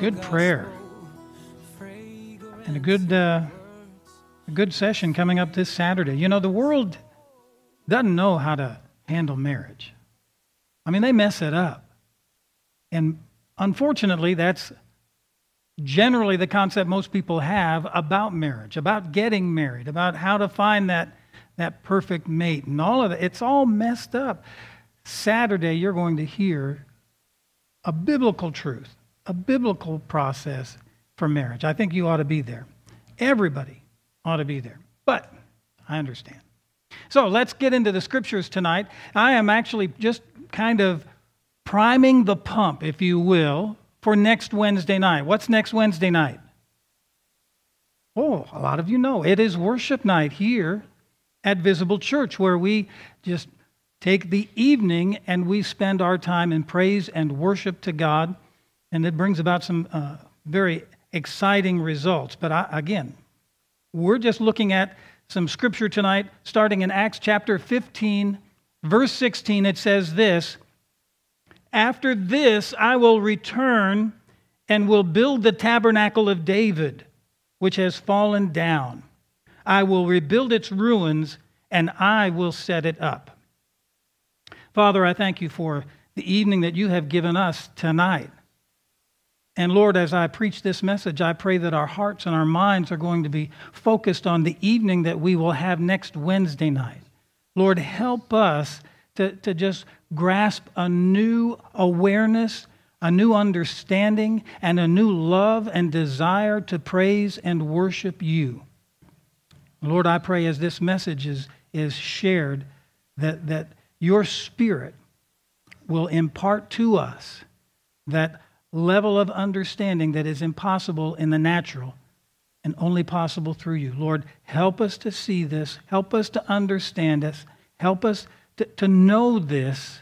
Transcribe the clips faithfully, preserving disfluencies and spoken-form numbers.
Good prayer. And a good, uh, a good session coming up this Saturday. You know, the world doesn't know how to handle marriage. I mean, they mess it up. And unfortunately, that's generally the concept most people have about marriage, about getting married, about how to find that, that perfect mate and all of it. It's all messed up. Saturday, you're going to hear a biblical truth, a biblical process for marriage. I think you ought to be there. Everybody ought to be there. But I understand. So let's get into the scriptures tonight. I am actually just kind of priming the pump, if you will, for next Wednesday night. What's next Wednesday night? Oh, a lot of you know. It is worship night here at Visible Church, where we just take the evening and we spend our time in praise and worship to God. And it brings about some uh, very exciting results. But I, again, we're just looking at some scripture tonight, starting in Acts chapter fifteen, verse sixteen. It says this: "After this I will return and will build the tabernacle of David, which has fallen down. I will rebuild its ruins, and I will set it up." Father, I thank you for the evening that you have given us tonight. And Lord, as I preach this message, I pray that our hearts and our minds are going to be focused on the evening that we will have next Wednesday night. Lord, help us to, to just grasp a new awareness, a new understanding, and a new love and desire to praise and worship you. Lord, I pray as this message is, is shared, that, that your Spirit will impart to us that level of understanding that is impossible in the natural and only possible through you. Lord, help us to see this. Help us to understand this. Help us to, to know this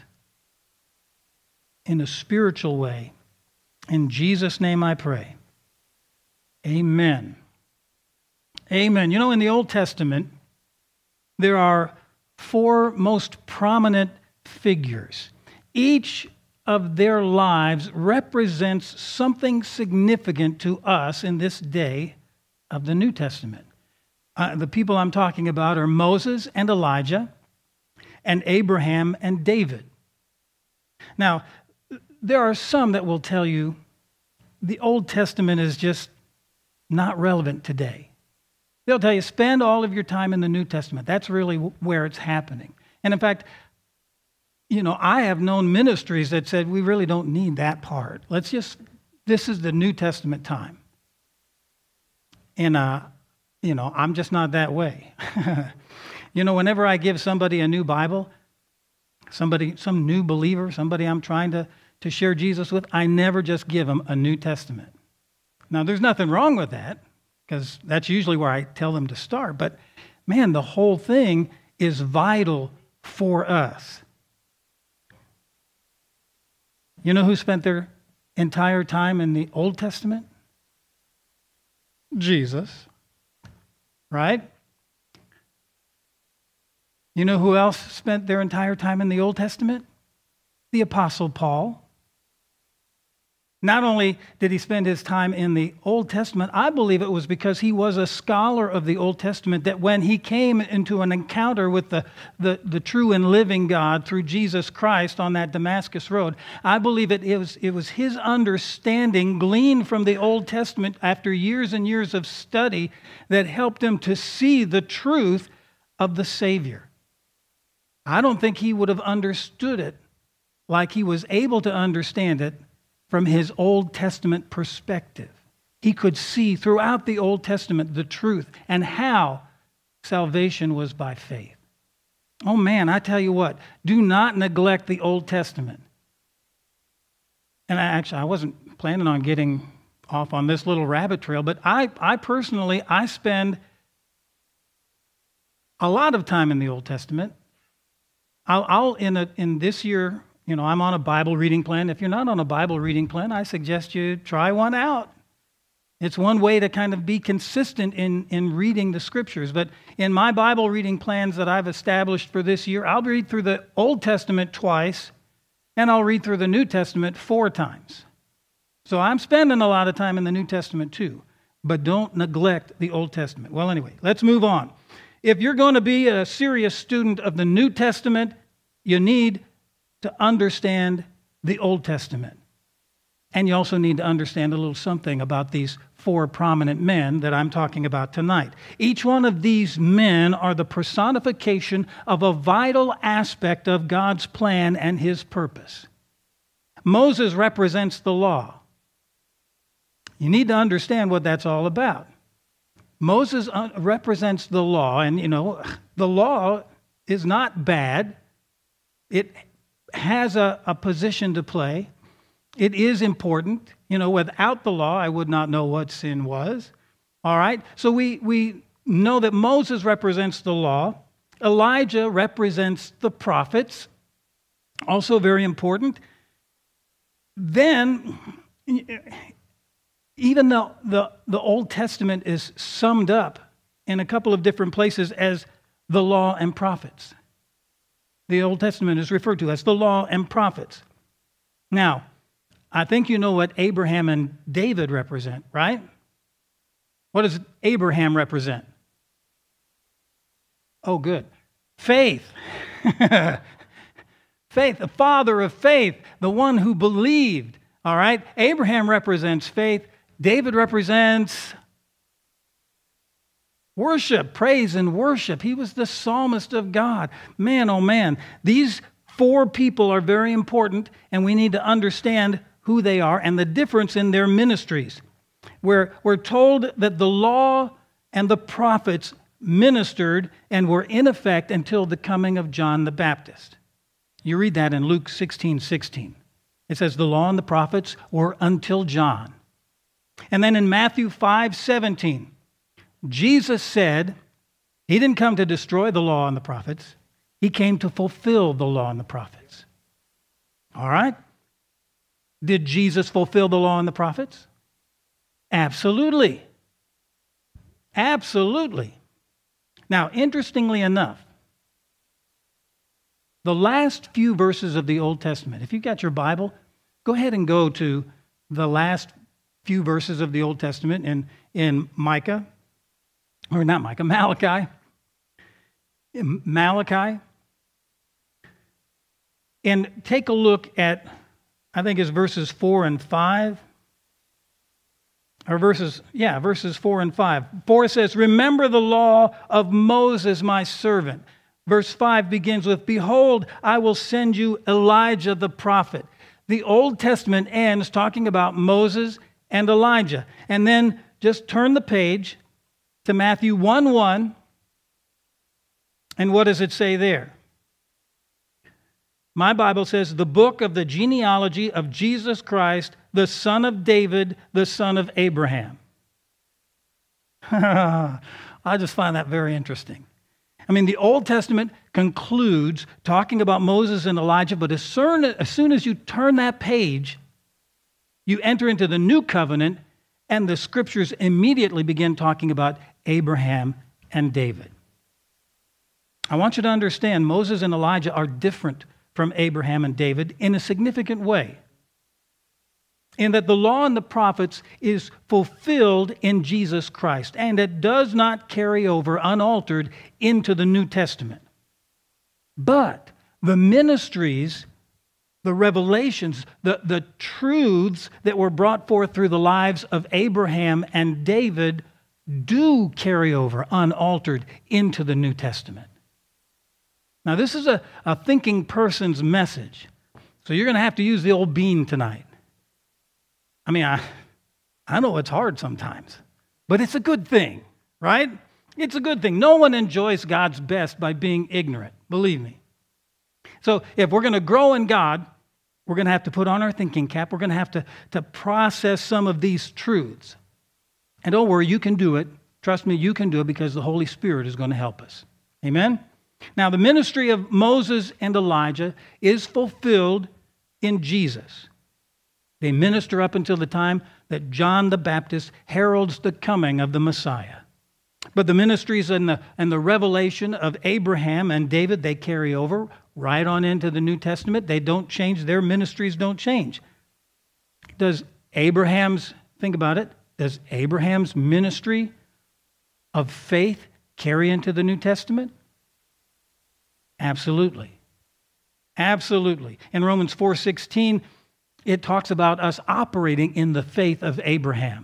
in a spiritual way. In Jesus' name I pray. Amen. Amen. You know, in the Old Testament, there are four most prominent figures. Each of their lives represents something significant to us in this day of the New Testament. Uh, the people I'm talking about are Moses and Elijah, and Abraham and David. Now, there are some that will tell you the Old Testament is just not relevant today. They'll tell you, spend all of your time in the New Testament. That's really where it's happening. And in fact, you know, I have known ministries that said, we really don't need that part. Let's just, this is the New Testament time. And, uh, you know, I'm just not that way. You know, whenever I give somebody a new Bible, somebody, some new believer, somebody I'm trying to, to share Jesus with, I never just give them a New Testament. Now, there's nothing wrong with that, because that's usually where I tell them to start. But, man, the whole thing is vital for us. You know who spent their entire time in the Old Testament? Jesus. Right? You know who else spent their entire time in the Old Testament? The Apostle Paul. Not only did he spend his time in the Old Testament, I believe it was because he was a scholar of the Old Testament that when he came into an encounter with the, the, the true and living God through Jesus Christ on that Damascus road, I believe it, it, was, it was his understanding gleaned from the Old Testament after years and years of study that helped him to see the truth of the Savior. I don't think he would have understood it like he was able to understand it from his Old Testament perspective. He could see throughout the Old Testament the truth and how salvation was by faith. Oh man, I tell you what, do not neglect the Old Testament. And I actually, I wasn't planning on getting off on this little rabbit trail, but I, I personally, I spend a lot of time in the Old Testament. I'll, I'll in, a, in this year, you know, I'm on a Bible reading plan. If you're not on a Bible reading plan, I suggest you try one out. It's one way to kind of be consistent in, in reading the Scriptures. But in my Bible reading plans that I've established for this year, I'll read through the Old Testament twice, and I'll read through the New Testament four times. So I'm spending a lot of time in the New Testament too, but don't neglect the Old Testament. Well, anyway, let's move on. If you're going to be a serious student of the New Testament, you need to understand the Old Testament. And you also need to understand a little something about these four prominent men that I'm talking about tonight. Each one of these men are the personification of a vital aspect of God's plan and His purpose. Moses represents the law. You need to understand what that's all about. Moses represents the law, and you know, the law is not bad. It has a, a position to play. It is important. You know, without the law, I would not know what sin was. All right? So we, we know that Moses represents the law. Elijah represents the prophets. Also very important. Then, even though the, the Old Testament is summed up in a couple of different places as the law and prophets. The Old Testament is referred to as the law and prophets. Now, I think you know what Abraham and David represent, right? What does Abraham represent? Oh, good. Faith. Faith, the father of faith, the one who believed. All right? Abraham represents faith. David represents worship, praise and worship. He was the psalmist of God. Man, oh man, these four people are very important, and we need to understand who they are and the difference in their ministries. We're, we're told that the law and the prophets ministered and were in effect until the coming of John the Baptist. You read that in Luke sixteen sixteen. It says the law and the prophets were until John. And then in Matthew five seventeen, Jesus said He didn't come to destroy the law and the prophets. He came to fulfill the law and the prophets. All right? Did Jesus fulfill the law and the prophets? Absolutely. Absolutely. Now, interestingly enough, the last few verses of the Old Testament, if you've got your Bible, go ahead and go to the last few verses of the Old Testament in, in Micah, or not Micah, Malachi. In Malachi. And take a look at, I think it's verses four and five. Or verses, yeah, verses four and five. four says, "Remember the law of Moses, my servant." Verse five begins with, "Behold, I will send you Elijah the prophet." The Old Testament ends talking about Moses and Elijah. And then just turn the page to Matthew one one. And what does it say there? My Bible says, "The book of the genealogy of Jesus Christ, the son of David, the son of Abraham." I just find that very interesting. I mean, the Old Testament concludes talking about Moses and Elijah, but as soon as, soon as you turn that page, you enter into the New Covenant, and the Scriptures immediately begin talking about Abraham and David. I want you to understand Moses and Elijah are different from Abraham and David in a significant way, in that the law and the prophets is fulfilled in Jesus Christ, and it does not carry over unaltered into the New Testament. But the ministries, the revelations, the, the truths that were brought forth through the lives of Abraham and David do carry over unaltered into the New Testament. Now, this is a, a thinking person's message, so you're going to have to use the old bean tonight. I mean, I, I know it's hard sometimes, but it's a good thing, right? It's a good thing. No one enjoys God's best by being ignorant, believe me. So if we're going to grow in God, we're going to have to put on our thinking cap. We're going to have to, to process some of these truths. And don't worry, you can do it. Trust me, you can do it because the Holy Spirit is going to help us. Amen? Now, the ministry of Moses and Elijah is fulfilled in Jesus. They minister up until the time that John the Baptist heralds the coming of the Messiah. But the ministries and the, and the revelation of Abraham and David, they carry over right on into the New Testament. They don't change. Their ministries don't change. Does Abraham's, think about it, does Abraham's ministry of faith carry into the New Testament? Absolutely. Absolutely. In Romans four sixteen, it talks about us operating in the faith of Abraham.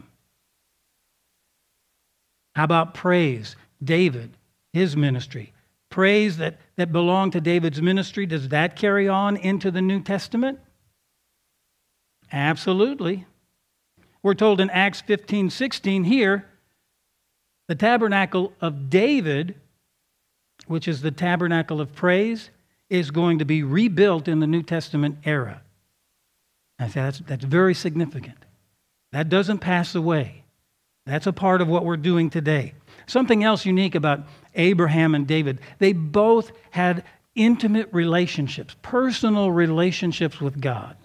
How about praise? David, his ministry. Praise that, that belonged to David's ministry, does that carry on into the New Testament? Absolutely. We're told in Acts fifteen sixteen here, the tabernacle of David, which is the tabernacle of praise, is going to be rebuilt in the New Testament era. I say that's, that's very significant. That doesn't pass away. That's a part of what we're doing today. Something else unique about Abraham and David, they both had intimate relationships, personal relationships with God.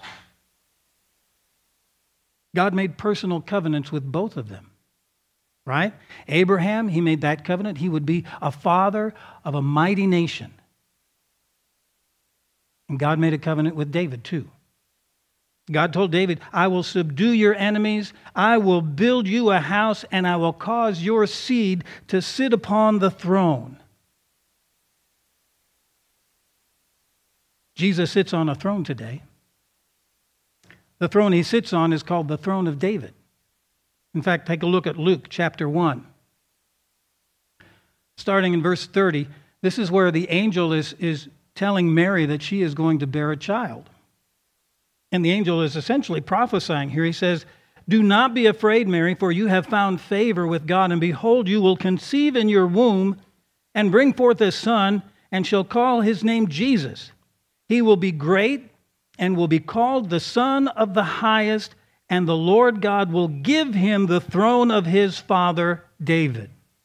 God made personal covenants with both of them, right? Abraham, he made that covenant. He would be a father of a mighty nation. And God made a covenant with David too. God told David, I will subdue your enemies, I will build you a house, and I will cause your seed to sit upon the throne. Jesus sits on a throne today. The throne he sits on is called the throne of David. In fact, take a look at Luke chapter one. Starting in verse thirty, this is where the angel is, is telling Mary that she is going to bear a child. And the angel is essentially prophesying here. He says, do not be afraid, Mary, for you have found favor with God, and behold, you will conceive in your womb and bring forth a son, and shall call his name Jesus. He will be great and will be called the Son of the Highest, and the Lord God will give him the throne of his father David.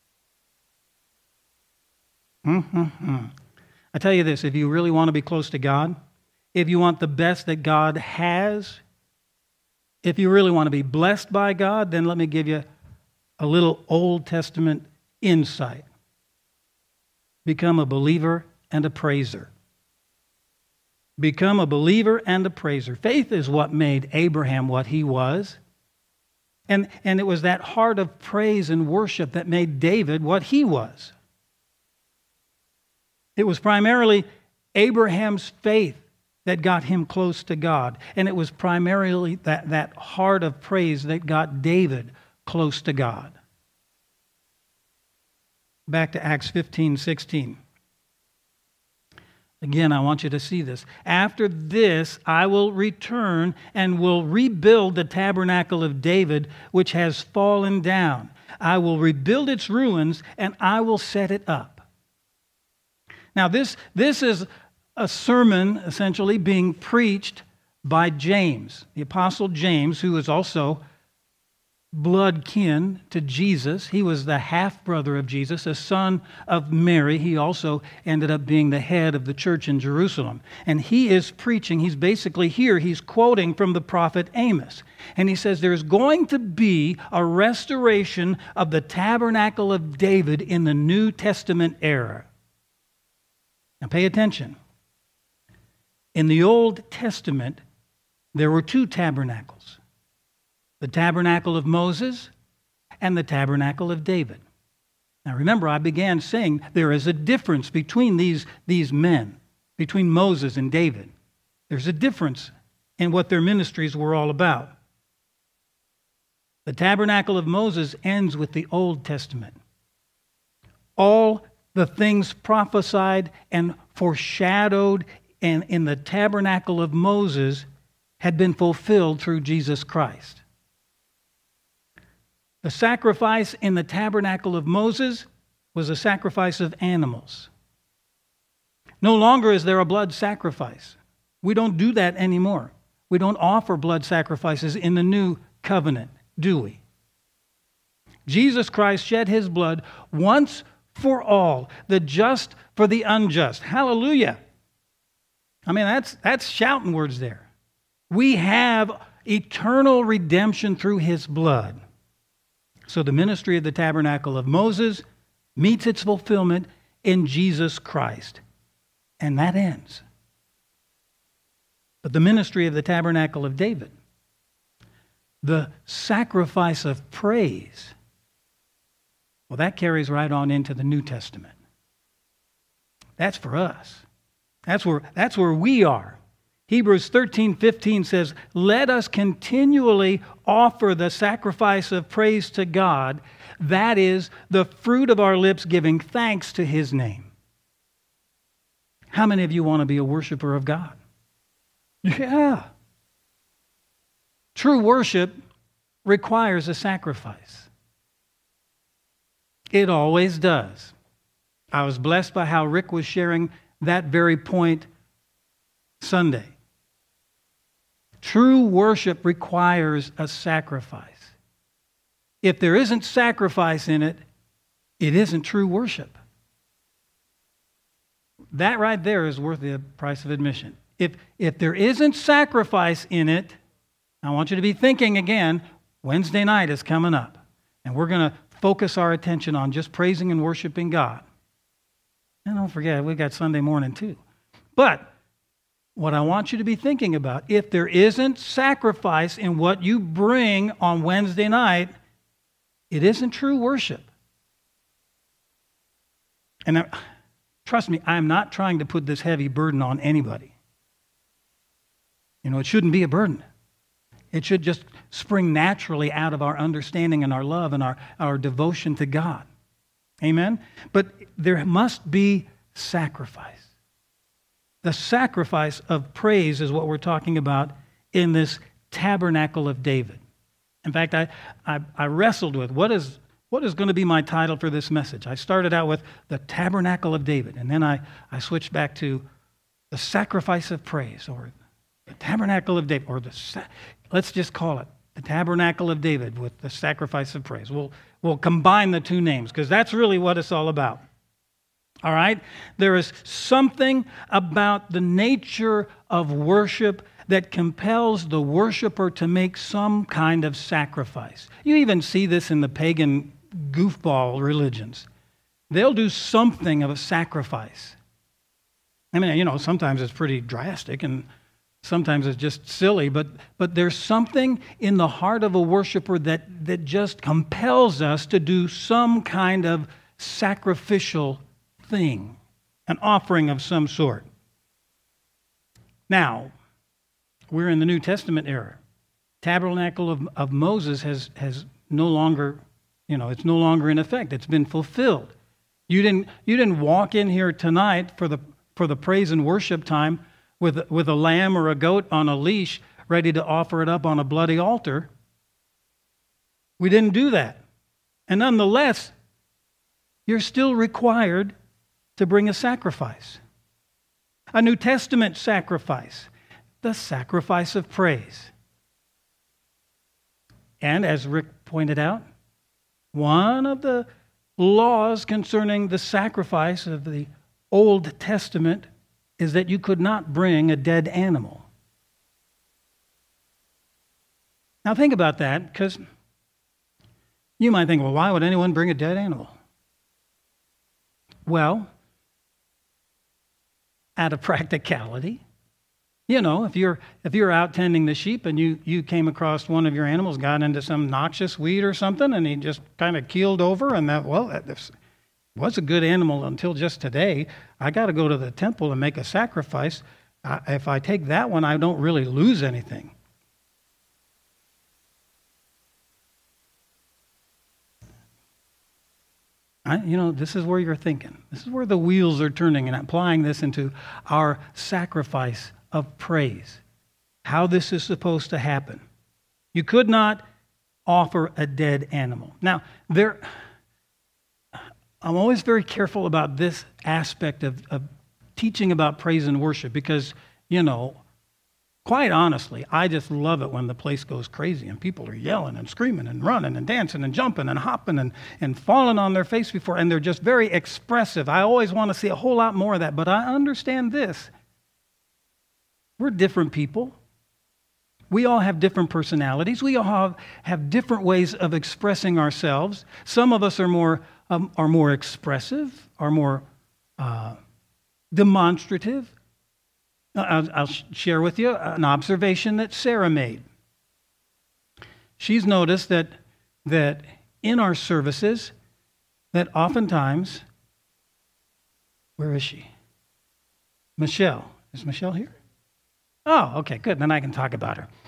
Mm-hmm. I tell you this, if you really want to be close to God, if you want the best that God has, if you really want to be blessed by God, then let me give you a little Old Testament insight. Become a believer and a praiser. Become a believer and a praiser. Faith is what made Abraham what he was. And, and it was that heart of praise and worship that made David what he was. It was primarily Abraham's faith that got him close to God. And it was primarily that, that heart of praise that got David close to God. Back to Acts fifteen sixteen. Again, I want you to see this. After this, I will return and will rebuild the tabernacle of David, which has fallen down. I will rebuild its ruins, and I will set it up. Now, this, this is a sermon, essentially, being preached by James, the Apostle James, who is also blood kin to Jesus. He was the half-brother of Jesus, a son of Mary. He also ended up being the head of the church in Jerusalem. And he is preaching, he's basically here, he's quoting from the prophet Amos. And he says there's going to be a restoration of the tabernacle of David in the New Testament era. Now pay attention. In the Old Testament, there were two tabernacles. The tabernacle of Moses and the tabernacle of David. Now remember, I began saying there is a difference between these, these men, between Moses and David. There's a difference in what their ministries were all about. The tabernacle of Moses ends with the Old Testament. All the things prophesied and foreshadowed in, in the tabernacle of Moses had been fulfilled through Jesus Christ. The sacrifice in the tabernacle of Moses was a sacrifice of animals. No longer is there a blood sacrifice. We don't do that anymore. We don't offer blood sacrifices in the new covenant, do we? Jesus Christ shed his blood once for all, the just for the unjust. Hallelujah. I mean, that's, that's shouting words there. We have eternal redemption through his blood. So the ministry of the tabernacle of Moses meets its fulfillment in Jesus Christ. And that ends. But the ministry of the tabernacle of David, the sacrifice of praise. Well, that carries right on into the New Testament. That's for us. That's where, that's where we are. Hebrews thirteen fifteen says, "Let us continually offer the sacrifice of praise to God, that is, the fruit of our lips giving thanks to His name." How many of you want to be a worshiper of God? Yeah. True worship requires a sacrifice. It always does. I was blessed by how Rick was sharing that very point Sunday. True worship requires a sacrifice. If there isn't sacrifice in it, it isn't true worship. That right there is worth the price of admission. If, if there isn't sacrifice in it, I want you to be thinking again, Wednesday night is coming up, and we're going to focus our attention on just praising and worshiping God. And don't forget, we've got Sunday morning too. But what I want you to be thinking about, if there isn't sacrifice in what you bring on Wednesday night, it isn't true worship. And I, trust me, I'm not trying to put this heavy burden on anybody. You know, it shouldn't be a burden. It should just spring naturally out of our understanding and our love and our, our devotion to God. Amen? But there must be sacrifice. The sacrifice of praise is what we're talking about in this tabernacle of David. In fact, I, I, I wrestled with what is, what is going to be my title for this message. I started out with the tabernacle of David, and then I, I switched back to the sacrifice of praise, or the tabernacle of David, or the, let's just call it the tabernacle of David with the sacrifice of praise. We'll, we'll combine the two names because that's really what it's all about. All right? There is something about the nature of worship that compels the worshiper to make some kind of sacrifice. You even see this in the pagan goofball religions. They'll do something of a sacrifice. I mean, you know, sometimes it's pretty drastic and sometimes it's just silly, but, but there's something in the heart of a worshiper that, that just compels us to do some kind of sacrificial thing, an offering of some sort. Now, we're in the New Testament era. Tabernacle of, of Moses has, has no longer, you know, it's no longer in effect. It's been fulfilled. You didn't, you didn't walk in here tonight for the, for the praise and worship time with, with a lamb or a goat on a leash ready to offer it up on a bloody altar. We didn't do that. And nonetheless, you're still required to bring a sacrifice. A New Testament sacrifice. The sacrifice of praise. And as Rick pointed out, one of the laws concerning the sacrifice of the Old Testament is that you could not bring a dead animal. Now think about that, because you might think, well, why would anyone bring a dead animal? Well, out of practicality. You know, if you're if you're out tending the sheep and you, you came across one of your animals, got into some noxious weed or something, and he just kind of keeled over, and that, well, that was a good animal until just today. I got to go to the temple and make a sacrifice. I, if I take that one, I don't really lose anything. I, you know, this is where you're thinking. This is where the wheels are turning and applying this into our sacrifice of praise. How this is supposed to happen. You could not offer a dead animal. Now, there, I'm always very careful about this aspect of, of teaching about praise and worship because, you know, quite honestly, I just love it when the place goes crazy and people are yelling and screaming and running and dancing and jumping and hopping and, and falling on their face before, and they're just very expressive. I always want to see a whole lot more of that, but I understand this. We're different people. We all have different personalities. We all have, have different ways of expressing ourselves. Some of us are more, um, are more expressive, are more uh, demonstrative. I'll, I'll share with you an observation that Sarah made. she's noticed that that in our services, that oftentimes, where is she? Michelle. Is Michelle here? Oh, okay, good. Then I can talk about her.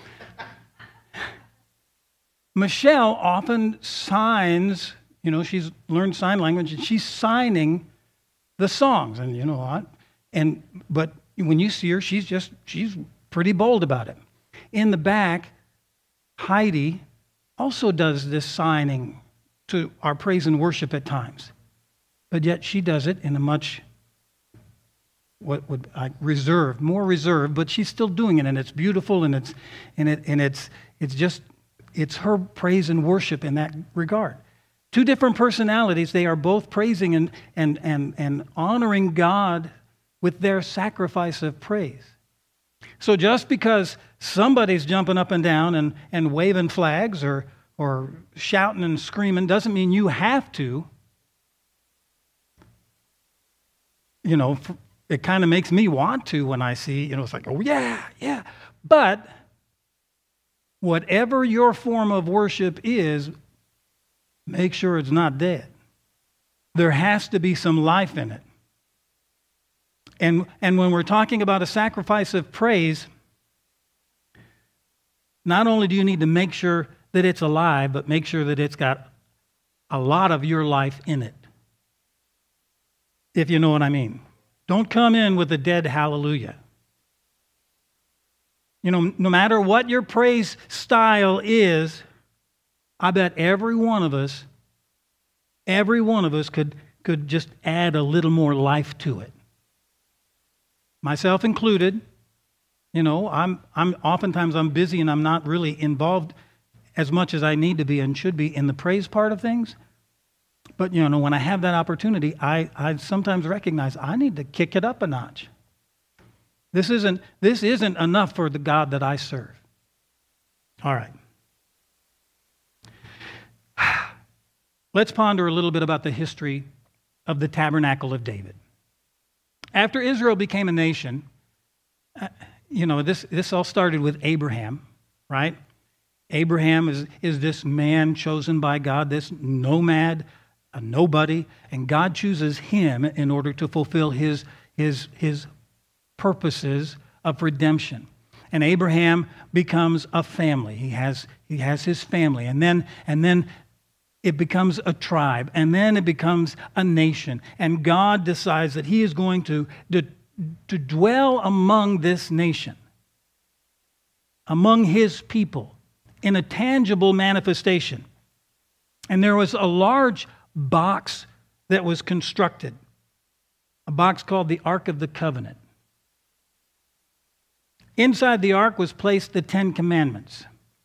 Michelle often signs, you know, she's learned sign language, and she's signing the songs. And you know what? And but when you see her, she's just, she's pretty bold about it. In the back, Heidi also does this signing to our praise and worship at times. But yet she does it in a much, what would I, reserved, more reserved, but she's still doing it, and it's beautiful, and it's, and it, and it's, it's just, it's her praise and worship in that regard. Two different personalities, they are both praising and, and, and, and honoring God with their sacrifice of praise. So just because somebody's jumping up and down and, and waving flags or, or shouting and screaming doesn't mean you have to. You know, it kind of makes me want to when I see, you know, it's like, oh, yeah, yeah. But whatever your form of worship is, make sure it's not dead. There has to be some life in it. And, and when we're talking about a sacrifice of praise, not only do you need to make sure that it's alive, but make sure that it's got a lot of your life in it. If you know what I mean. Don't come in with a dead hallelujah. You know, no matter what your praise style is, I bet every one of us, every one of us could, could just add a little more life to it. Myself included. You know, I'm, I'm oftentimes I'm busy and I'm not really involved as much as I need to be and should be in the praise part of things. But, you know, when I have that opportunity, I, I sometimes recognize I need to kick it up a notch. This isn't, this isn't enough for the God that I serve. All right. Let's ponder a little bit about the history of the Tabernacle of David. After Israel became a nation, uh, you know, this, this all started with Abraham, right? Abraham is, is this man chosen by God, this nomad, a nobody, and God chooses him in order to fulfill his, his, his purposes of redemption. And Abraham becomes a family. He has, he has his family. And then, and then it becomes a tribe, and then it becomes a nation. And God decides that he is going to, to, to dwell among this nation, among his people, in a tangible manifestation. And there was a large box that was constructed, a box called the Ark of the Covenant. Inside the ark was placed the Ten Commandments.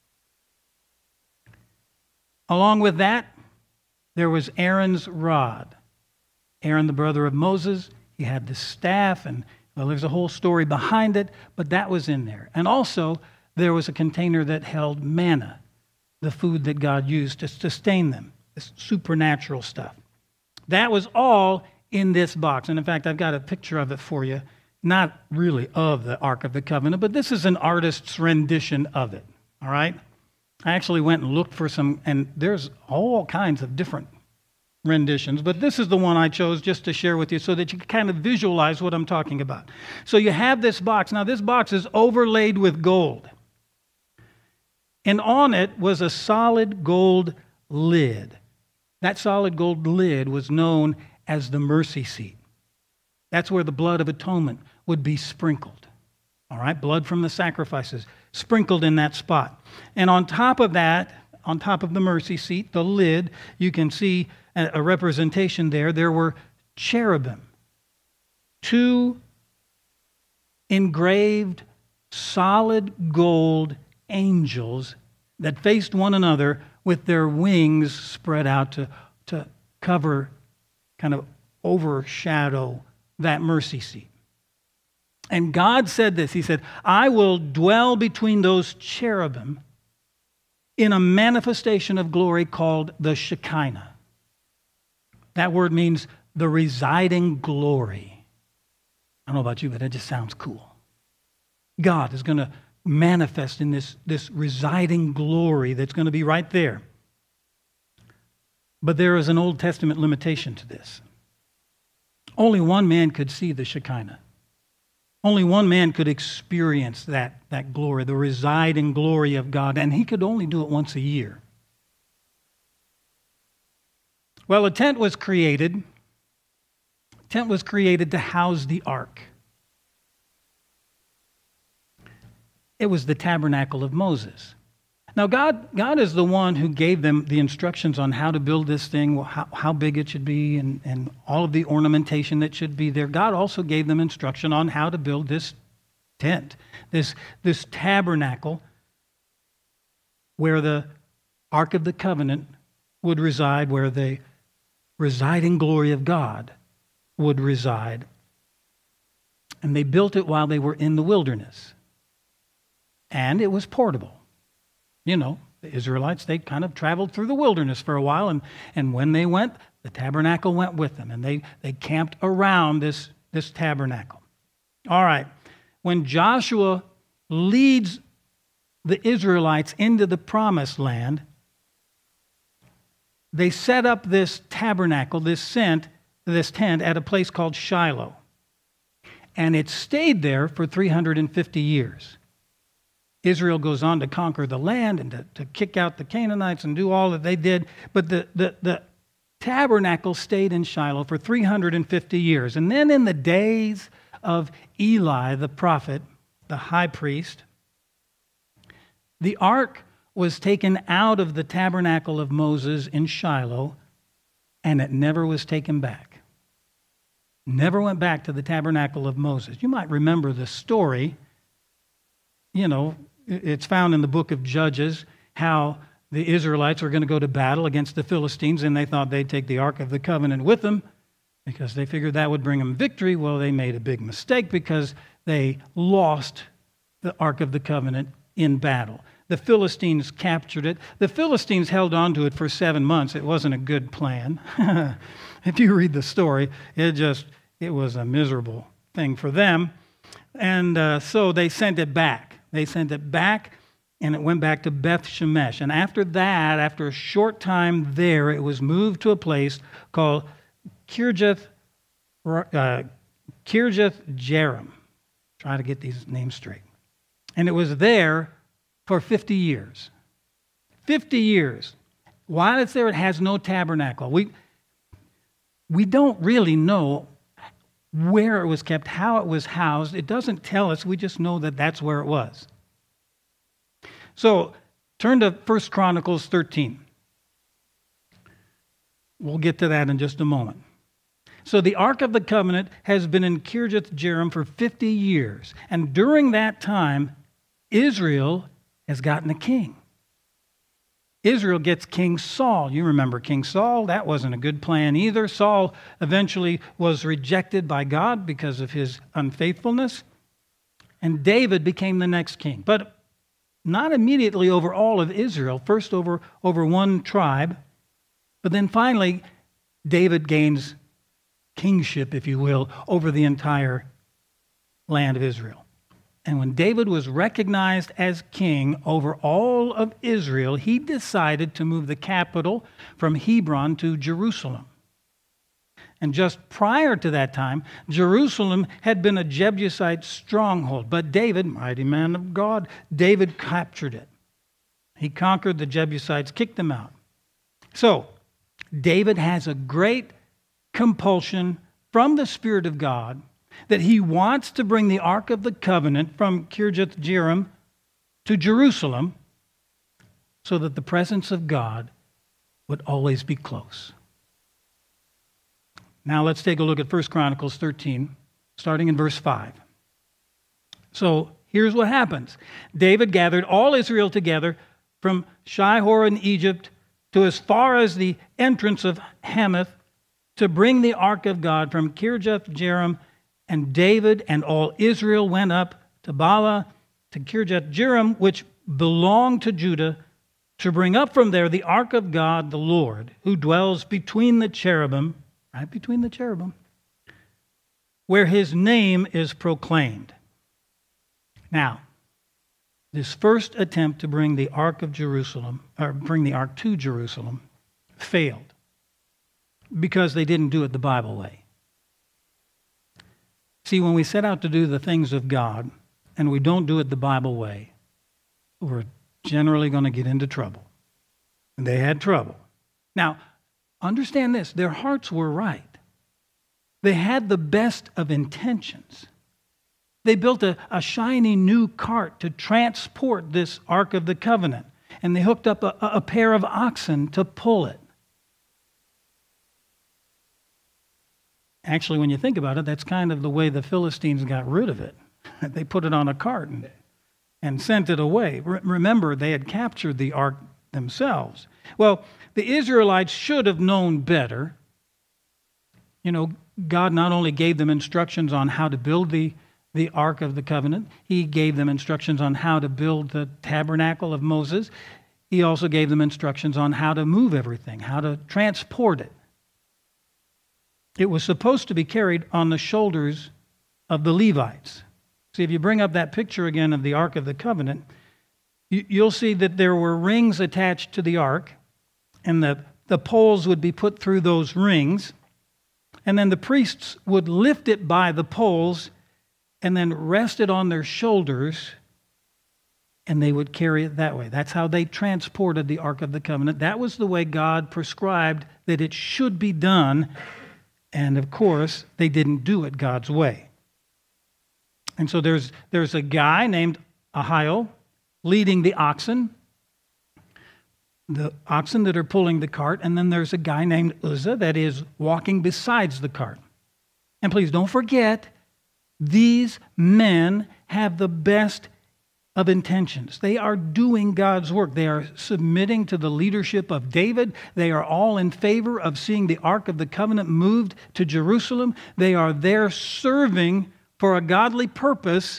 Along with that, there was Aaron's rod. Aaron, the brother of Moses, he had the staff, and well, there's a whole story behind it, but that was in there. And also, there was a container that held manna, the food that God used to sustain them, this supernatural stuff. That was all in this box. And in fact, I've got a picture of it for you. Not really of the Ark of the Covenant, but this is an artist's rendition of it, all right? I actually went and looked for some, and there's all kinds of different renditions, but this is the one I chose just to share with you so that you can kind of visualize what I'm talking about. So you have this box. Now, this box is overlaid with gold, and on it was a solid gold lid. That solid gold lid was known as the mercy seat. That's where the blood of atonement would be sprinkled. All right, blood from the sacrifices sprinkled in that spot. And on top of that, on top of the mercy seat, the lid, you can see a, a representation there. There were cherubim, two engraved solid gold angels that faced one another with their wings spread out to, to cover, kind of overshadow that mercy seat. And God said this, he said, I will dwell between those cherubim in a manifestation of glory called the Shekinah. That word means the residing glory. I don't know about you, but it just sounds cool. God is going to manifest in this, this residing glory that's going to be right there. But there is an Old Testament limitation to this. Only one man could see the Shekinah. Only one man could experience that, that glory, the residing glory of God, and he could only do it once a year. Well, a tent was created. A tent was created to house the ark. It was the tabernacle of Moses. Now, God, God is the one who gave them the instructions on how to build this thing, how, how big it should be, and, and all of the ornamentation that should be there. God also gave them instruction on how to build this tent, this, this tabernacle where the Ark of the Covenant would reside, where the residing glory of God would reside. And they built it while they were in the wilderness. And it was portable. You know, the Israelites, they kind of traveled through the wilderness for a while, and, and when they went, the tabernacle went with them, and they, they camped around this, this tabernacle. All right, when Joshua leads the Israelites into the promised land, they set up this tabernacle, this tent, this tent at a place called Shiloh, and it stayed there for three hundred fifty years. Israel goes on to conquer the land and to, to kick out the Canaanites and do all that they did. But the, the, the tabernacle stayed in Shiloh for three hundred fifty years. And then in the days of Eli, the prophet, the high priest, the ark was taken out of the tabernacle of Moses in Shiloh, and it never was taken back. Never went back to the tabernacle of Moses. You might remember the story, you know, it's found in the book of Judges, how the Israelites were going to go to battle against the Philistines, and they thought they'd take the Ark of the Covenant with them because they figured that would bring them victory. Well, they made a big mistake because they lost the Ark of the Covenant in battle. The Philistines captured it. The Philistines held on to it for seven months. It wasn't a good plan. If you read the story, it just, it was a miserable thing for them. And uh, so they sent it back. They sent it back, and it went back to Beth Shemesh. And after that, after a short time there, it was moved to a place called Kirjath, uh, Kirjath Jearim. Try to get these names straight. And it was there for fifty years. fifty years. While it's there, it has no tabernacle. We, we don't really know where it was kept, how it was housed. It doesn't tell us. We just know that that's where it was. So turn to First Chronicles thirteen. We'll get to that in just a moment. So the Ark of the Covenant has been in Kirjath Jearim for fifty years. And during that time, Israel has gotten a king. Israel gets King Saul. You remember King Saul? That wasn't a good plan either. Saul eventually was rejected by God because of his unfaithfulness. And David became the next king. But not immediately over all of Israel. First over, over one tribe. But then finally, David gains kingship, if you will, over the entire land of Israel. And when David was recognized as king over all of Israel, he decided to move the capital from Hebron to Jerusalem. And just prior to that time, Jerusalem had been a Jebusite stronghold. But David, mighty man of God, David captured it. He conquered the Jebusites, kicked them out. So, David has a great compulsion from the Spirit of God that he wants to bring the Ark of the Covenant from Kirjath Jearim to Jerusalem so that the presence of God would always be close. Now let's take a look at First Chronicles thirteen, starting in verse five. So here's what happens. David gathered all Israel together from Shihor in Egypt to as far as the entrance of Hamath to bring the Ark of God from Kirjath Jearim. And David and all Israel went up to Bala, to Kirjath Jearim, which belonged to Judah, to bring up from there the Ark of God, the Lord, who dwells between the cherubim, right between the cherubim, where his name is proclaimed. Now, this first attempt to bring the Ark of Jerusalem, or bring the Ark to Jerusalem, failed because they didn't do it the Bible way. See, when we set out to do the things of God and we don't do it the Bible way, we're generally going to get into trouble. And they had trouble. Now, understand this, their hearts were right. They had the best of intentions. They built a, a shiny new cart to transport this Ark of the Covenant, and they hooked up a, a pair of oxen to pull it. Actually, when you think about it, that's kind of the way the Philistines got rid of it. They put it on a cart and, and sent it away. Re- remember, they had captured the Ark themselves. Well, the Israelites should have known better. You know, God not only gave them instructions on how to build the, the Ark of the Covenant, He gave them instructions on how to build the tabernacle of Moses. He also gave them instructions on how to move everything, how to transport it. It was supposed to be carried on the shoulders of the Levites. See, if you bring up that picture again of the Ark of the Covenant, you, you'll see that there were rings attached to the Ark, and the, the poles would be put through those rings, and then the priests would lift it by the poles and then rest it on their shoulders, and they would carry it that way. That's how they transported the Ark of the Covenant. That was the way God prescribed that it should be done. And of course, they didn't do it God's way. And so there's, there's a guy named Ahio leading the oxen, the oxen that are pulling the cart, and then there's a guy named Uzzah that is walking besides the cart. And please don't forget, these men have the best of intentions. They are doing God's work. They are submitting to the leadership of David. They are all in favor of seeing the Ark of the Covenant moved to Jerusalem. They are there serving for a godly purpose.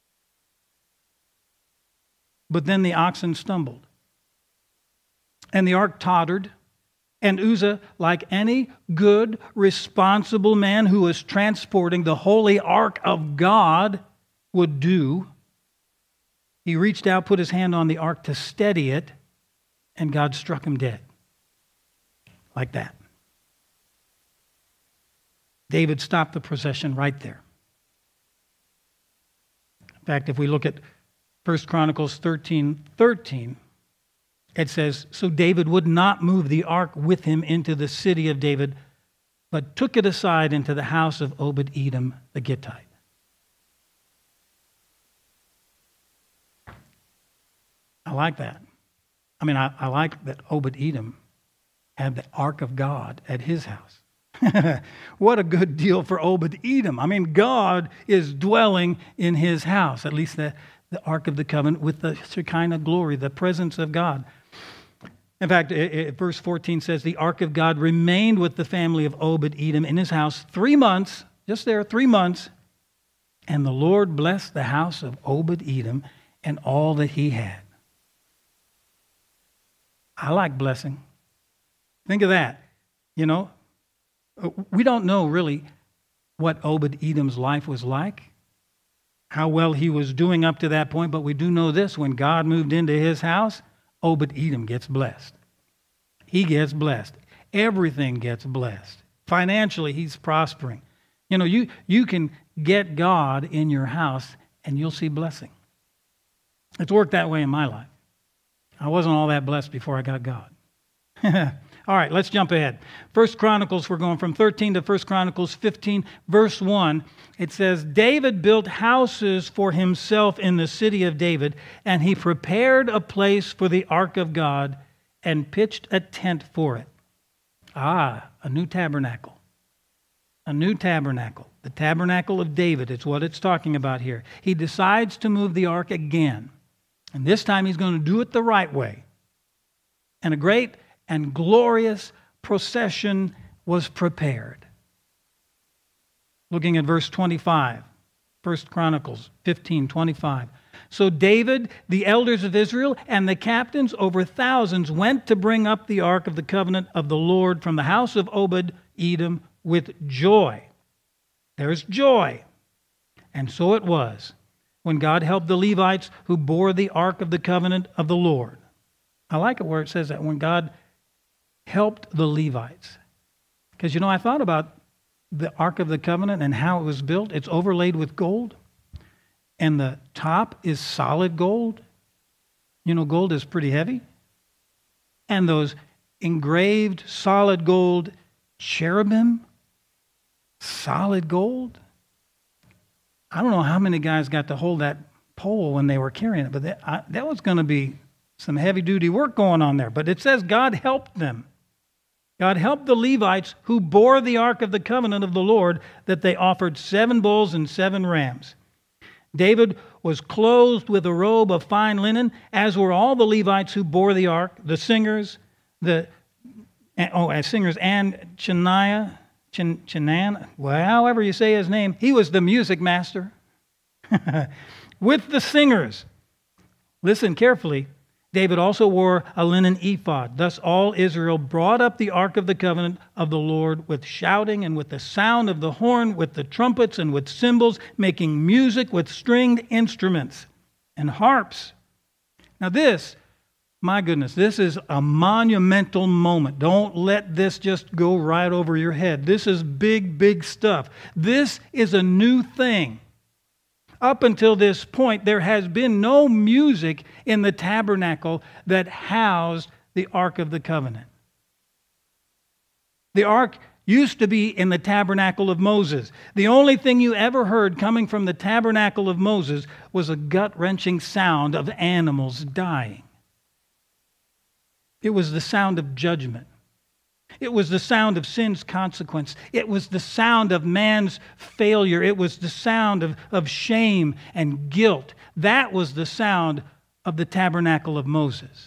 But then the oxen stumbled, and the ark tottered, and Uzzah, like any good, responsible man who was transporting the holy ark of God would do, he reached out, put his hand on the ark to steady it, and God struck him dead. Like that. David stopped the procession right there. In fact, if we look at First Chronicles thirteen thirteen, it says, "So David would not move the ark with him into the city of David, but took it aside into the house of Obed-Edom the Gittite." I like that. I mean, I, I like that Obed-Edom had the Ark of God at his house. What a good deal for Obed-Edom. I mean, God is dwelling in his house, at least the, the Ark of the Covenant with the Shekinah glory, the presence of God. In fact, it, it, verse fourteen says, "The Ark of God remained with the family of Obed-Edom in his house three months," just there, three months, "and the Lord blessed the house of Obed-Edom and all that he had." I like blessing. Think of that. You know, we don't know really what Obed-Edom's life was like, how well he was doing up to that point, but we do know this: when God moved into his house, Obed-Edom gets blessed. He gets blessed. Everything gets blessed. Financially, he's prospering. You know, you, you can get God in your house and you'll see blessing. It's worked that way in my life. I wasn't all that blessed before I got God. All right, let's jump ahead. First Chronicles, we're going from thirteen to First Chronicles fifteen, verse one. It says, "David built houses for himself in the city of David, and he prepared a place for the ark of God and pitched a tent for it." Ah, a new tabernacle. A new tabernacle. The tabernacle of David is what it's talking about here. He decides to move the ark again. And this time he's going to do it the right way. And a great and glorious procession was prepared. Looking at verse twenty-five, First Chronicles fifteen twenty-five. "So David, the elders of Israel, and the captains over thousands went to bring up the ark of the covenant of the Lord from the house of Obed-Edom with joy." There's joy. "And so it was, when God helped the Levites who bore the ark of the covenant of the Lord. I like it where it says that, when God helped the Levites. Because, you know, I thought about the ark of the covenant and how it was built. It's overlaid with gold, and the top is solid gold. You know, gold is pretty heavy. And those engraved solid gold cherubim, solid gold. I don't know how many guys got to hold that pole when they were carrying it, but that, I, that was going to be some heavy-duty work going on there. But it says God helped them. God helped the Levites who bore the ark of the covenant of the Lord, that they offered seven bulls and seven rams. David was clothed with a robe of fine linen, as were all the Levites who bore the ark, the singers, the oh, as singers, and Chaniah, Chin, Chinan, well, however you say his name, he was the music master. With the singers. Listen carefully. David also wore a linen ephod. Thus all Israel brought up the ark of the covenant of the Lord with shouting and with the sound of the horn, with the trumpets and with cymbals, making music with stringed instruments and harps. Now this, my goodness, this is a monumental moment. Don't let this just go right over your head. This is big, big stuff. This is a new thing. Up until this point, there has been no music in the tabernacle that housed the Ark of the Covenant. The Ark used to be in the tabernacle of Moses. The only thing you ever heard coming from the tabernacle of Moses was a gut-wrenching sound of animals dying. It was the sound of judgment. It was the sound of sin's consequence. It was the sound of man's failure. It was the sound of, of shame and guilt. That was the sound of the tabernacle of Moses.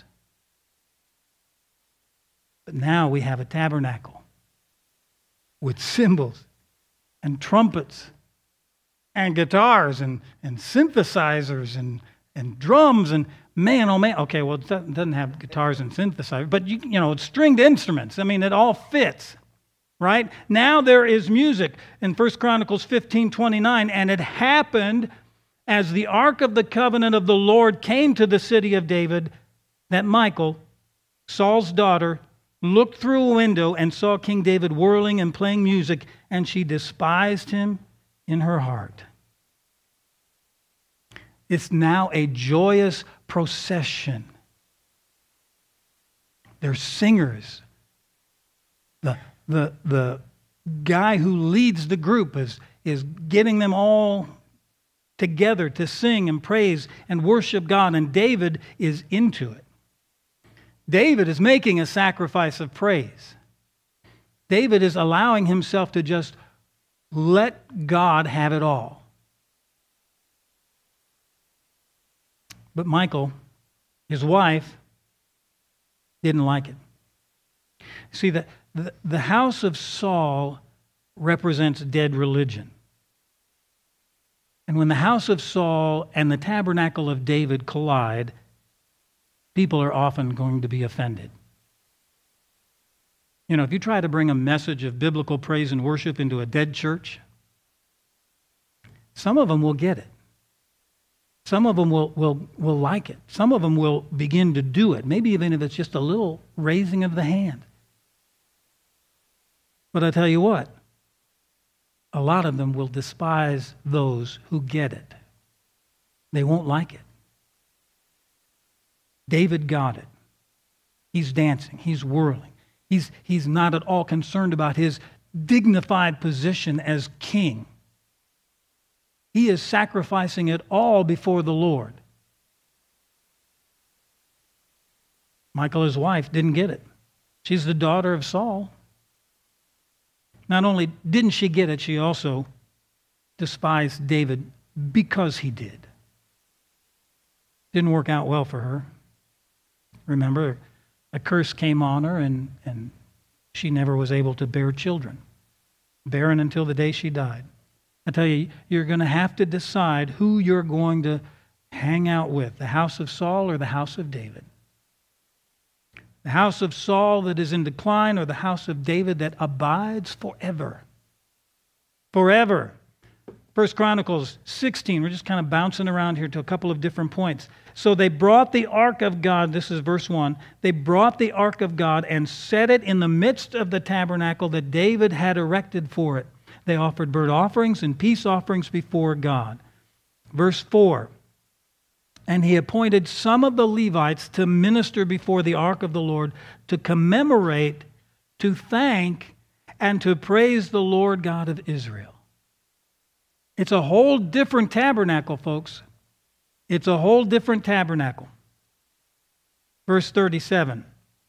But now we have a tabernacle with cymbals and trumpets and guitars and, and synthesizers and, and drums and man, oh man. Okay, well, it doesn't have guitars and synthesizers, but you, you know, it's stringed instruments. I mean, it all fits, right? Now there is music in First Chronicles fifteen twenty-nine, and it happened as the ark of the covenant of the Lord came to the city of David, that Michal, Saul's daughter, looked through a window and saw King David whirling and playing music, and she despised him in her heart. It's now a joyous procession. They're singers. The, the, the guy who leads the group is, is getting them all together to sing and praise and worship God, and David is into it. David is making a sacrifice of praise. David is allowing himself to just let God have it all. But Michal, his wife, didn't like it. See, the, the, the house of Saul represents dead religion. And when the house of Saul and the tabernacle of David collide, people are often going to be offended. You know, if you try to bring a message of biblical praise and worship into a dead church, some of them will get it. Some of them will, will, will like it. Some of them will begin to do it, maybe even if it's just a little raising of the hand. But I tell you what, a lot of them will despise those who get it. They won't like it. David got it. He's dancing. He's whirling. He's, he's not at all concerned about his dignified position as king. He is sacrificing it all before the Lord. Michal, his wife, didn't get it. She's the daughter of Saul. Not only didn't she get it, she also despised David because he did. Didn't work out well for her. Remember, a curse came on her, and, and she never was able to bear children. Barren until the day she died. I tell you, you're going to have to decide who you're going to hang out with, the house of Saul or the house of David. The house of Saul that is in decline, or the house of David that abides forever. Forever. First Chronicles sixteen, we're just kind of bouncing around here to a couple of different points. So they brought the ark of God, this is verse one, they brought the ark of God and set it in the midst of the tabernacle that David had erected for it. They offered burnt offerings and peace offerings before God. Verse four, and he appointed some of the Levites to minister before the ark of the Lord, to commemorate, to thank, and to praise the Lord God of Israel. It's a whole different tabernacle, folks. It's a whole different tabernacle. Verse thirty-seven.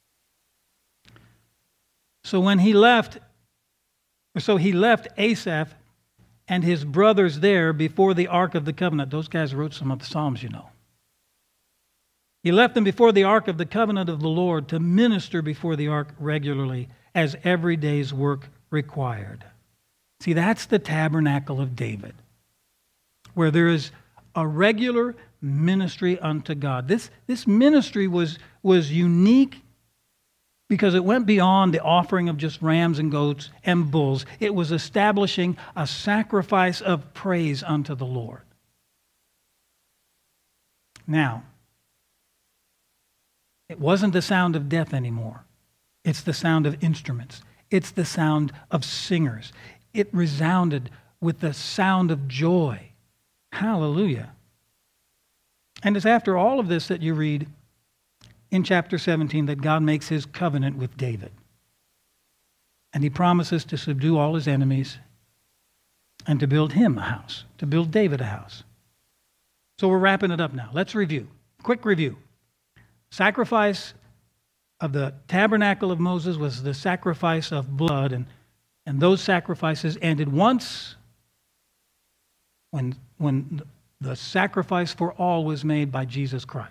So when he left, so he left Asaph and his brothers there before the ark of the covenant. Those guys wrote some of the Psalms, you know. He left them before the ark of the covenant of the Lord to minister before the ark regularly as every day's work required. See, that's the tabernacle of David, where there is a regular ministry unto God. This, this ministry was, was unique because it went beyond the offering of just rams and goats and bulls. It was establishing a sacrifice of praise unto the Lord. Now, it wasn't the sound of death anymore. It's the sound of instruments. It's the sound of singers. It resounded with the sound of joy. Hallelujah. And it's after all of this that you read in chapter seventeen that God makes his covenant with David. And he promises to subdue all his enemies and to build him a house, to build David a house. So we're wrapping it up now. Let's review. Quick review. Sacrifice of the tabernacle of Moses was the sacrifice of blood, and, and those sacrifices ended once when, when the sacrifice for all was made by Jesus Christ.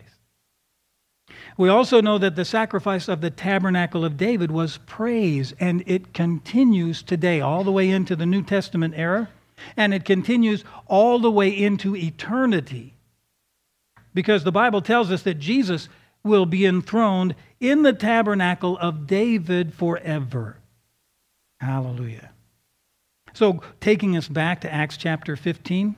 We also know that the sacrifice of the tabernacle of David was praise, and it continues today all the way into the New Testament era, and it continues all the way into eternity. Because the Bible tells us that Jesus will be enthroned in the tabernacle of David forever. Hallelujah. So, taking us back to Acts chapter fifteen,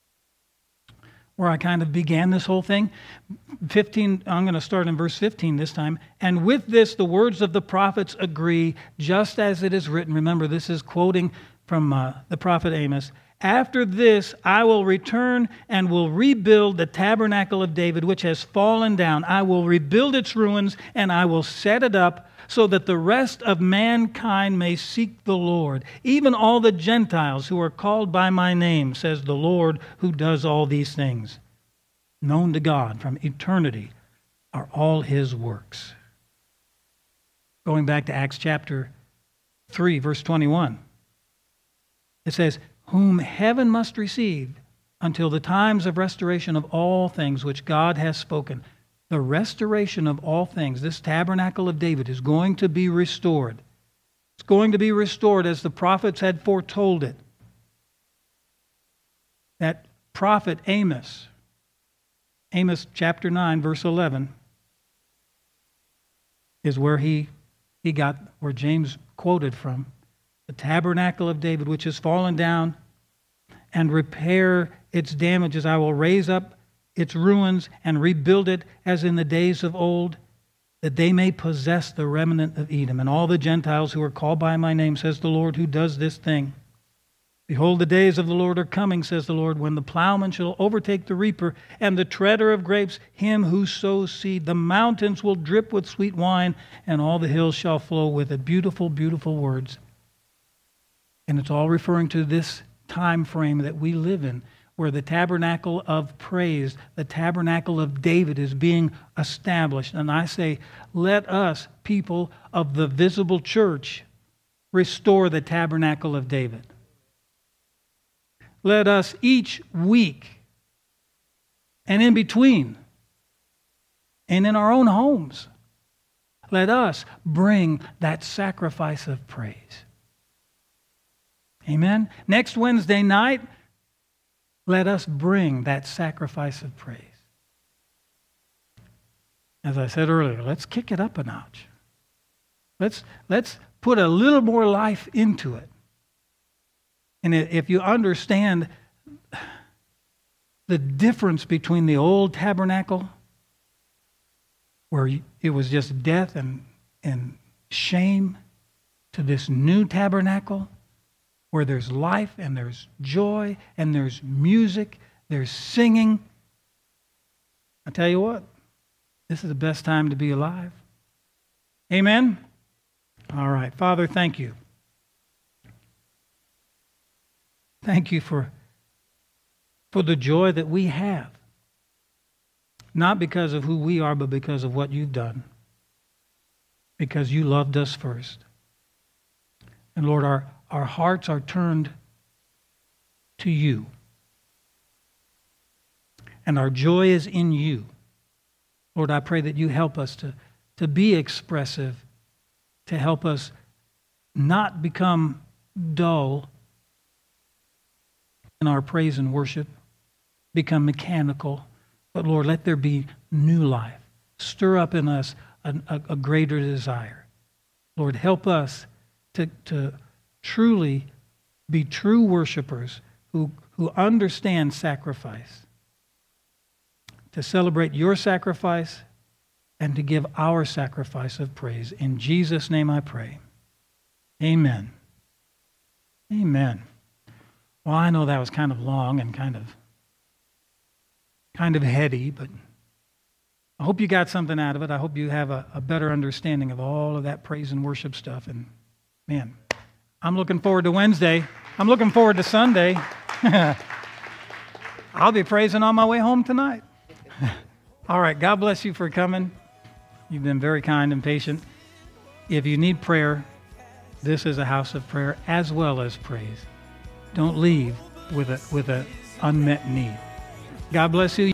where I kind of began this whole thing. fifteen, I'm going to start in verse fifteen this time. And with this, the words of the prophets agree, just as it is written. Remember, this is quoting from uh, the prophet Amos. After this, I will return and will rebuild the tabernacle of David, which has fallen down. I will rebuild its ruins, and I will set it up so that the rest of mankind may seek the Lord, even all the Gentiles who are called by my name, says the Lord who does all these things. Known to God from eternity are all his works. Going back to Acts chapter three, verse twenty-one. It says, whom heaven must receive until the times of restoration of all things which God has spoken. The restoration of all things, this tabernacle of David is going to be restored. It's going to be restored as the prophets had foretold it. That prophet Amos, Amos chapter nine, verse eleven, is where he, he got, where James quoted from. The tabernacle of David, which has fallen down, and repair its damages. I will raise up its ruins and rebuild it as in the days of old, that they may possess the remnant of Edom. And all the Gentiles who are called by my name, says the Lord who does this thing. Behold, the days of the Lord are coming, says the Lord, when the plowman shall overtake the reaper, and the treader of grapes him who sows seed. The mountains will drip with sweet wine, and all the hills shall flow with it. Beautiful, beautiful words. And it's all referring to this time frame that we live in, where the tabernacle of praise, the tabernacle of David is being established. And I say, let us, people of the visible church, restore the tabernacle of David. Let us each week and in between and in our own homes, let us bring that sacrifice of praise. Amen. Next Wednesday night, let us bring that sacrifice of praise. As I said earlier, let's kick it up a notch. Let's, let's put a little more life into it. And if you understand the difference between the old tabernacle, where it was just death and, and shame, to this new tabernacle, where there's life and there's joy and there's music, there's singing. I tell you what, this is the best time to be alive. Amen? All right. Father, thank you. Thank you for, for the joy that we have. Not because of who we are, but because of what you've done. Because you loved us first. And Lord, our, our hearts are turned to you. And our joy is in you. Lord, I pray that you help us to, to be expressive, to help us not become dull in our praise and worship, become mechanical. But Lord, let there be new life. Stir up in us a, a, a greater desire. Lord, help us to, to truly be true worshipers who, who understand sacrifice, to celebrate your sacrifice and to give our sacrifice of praise. In Jesus' name I pray. Amen. Amen. Well, I know that was kind of long and kind of kind of heady, but I hope you got something out of it. I hope you have a, a better understanding of all of that praise and worship stuff. And man, I'm looking forward to Wednesday. I'm looking forward to Sunday. I'll be praising on my way home tonight. All right, God bless you for coming. You've been very kind and patient. If you need prayer, this is a house of prayer as well as praise. Don't leave with a with a unmet need. God bless you.